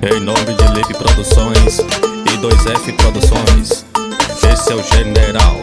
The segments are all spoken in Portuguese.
Em nome de Lipe Produções e 2F Produções, esse é o General.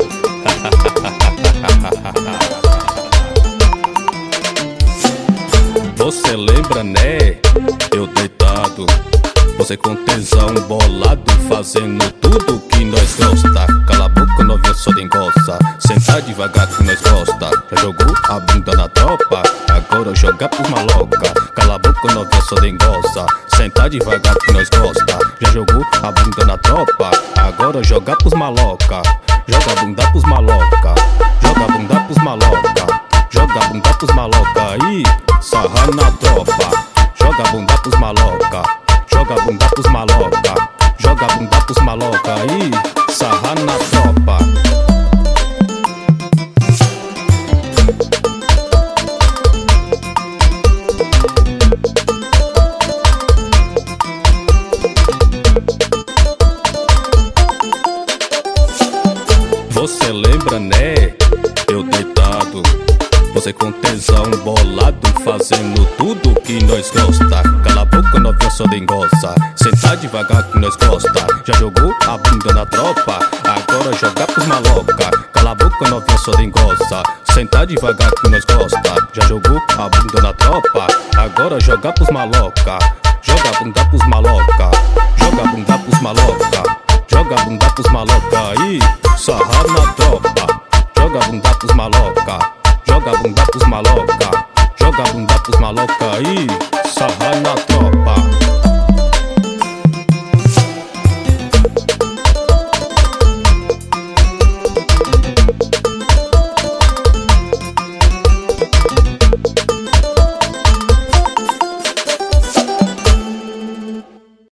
Você lembra, né? Eu deitado, você com tesão bolado, fazendo tudo que nós gosta. Cala a boca, novinha, só de engossa. Sentar devagar que nós gosta. Já jogou a bunda na tropa, agora joga pros maloca. Cala a boca, novinha, só de engossa. Sentar devagar que nós gosta. Já jogou a bunda na tropa, agora joga pros maloca. Joga a bunda pros maloca. Joga a bunda pros maloca. Joga a bunda pros maloca aí, sarra na tropa. Joga a bunda pros maloca. Joga a bunda pros maloca. Joga a bunda pros maloca aí, sarra na tropa. Você lembra, né? Eu deitado, você com tesão bolado, fazendo tudo que nós gosta. Cala a boca, novinha, só de engossa. Sentar devagar que nós gosta. Já jogou a bunda na tropa, agora joga pros maloca. Cala a boca, novinha, só de engossa. Sentar devagar que nós gosta. Já jogou a bunda na tropa, agora joga pros maloca. Joga a bunda pros maloca. Joga a bunda pros maloca. Joga a bunda pros maloca aí, sarra na tropa. Joga a bunda pros maloca. Joga a bunda pros maloca. Joga a bunda pros maloca aí,